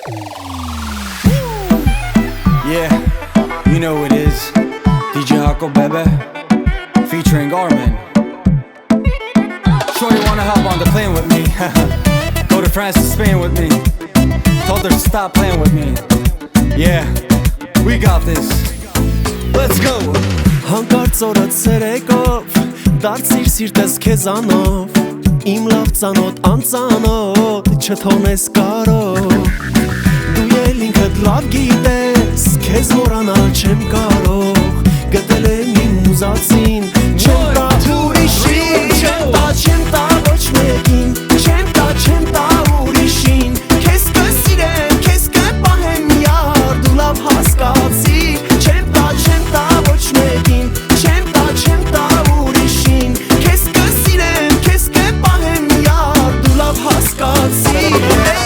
Yeah, you know who it is. DJ Hako Bebe, featuring Armin. Sure you wanna hop on the plane with me. Go to France and Spain with me. Told her to stop playing with me. Yeah, we got this. Let's go. Հանկարծ օրը ցերեկով դարձիր սիրտս քեզանով Իմ լավ ծանոթ անծանոթ չթողնես կարով Դու էլ ինքդ լավ գիտես քեզ մոռանալ չեմ կարող Գտել եմ իմ ուզածին չեմ տա ուրիշին Չեմ տա ոչ մեկին Չեմ տա ուրիշին Քեզ կսիրեմ, քեզ կպահեմ յար Դու լավ հասկացիր Չեմ տա ոչ մեկին Չեմ տա ուրիշին Քեզ կսիրեմ, քեզ կպահեմ յար Դու լավ հասկացիր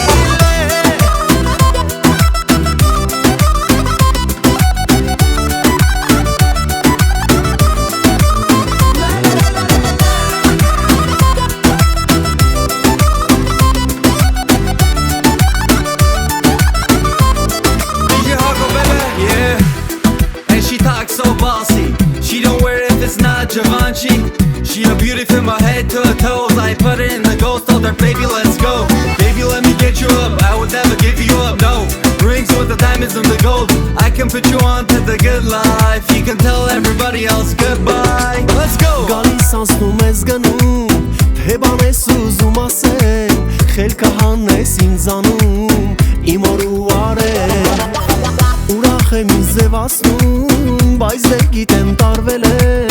So bossy, she don't wear it if it's not Givenchy. She a beauty from my head to her toes. I put her in the ghost, told her baby let's go. Baby let me get you up, I would never give you up, no. Rings with the diamonds and the gold, I can put you on to the good life. You can tell everybody else goodbye. Let's go. Գալիս անցնում ես գնում, թե բան ես ուզում ասել Խելքը հանես ինձանում, իմ օր ու արել Ուրախ եմ ինձ ձևացնում, բայց դե գիտեմ տարվել եմ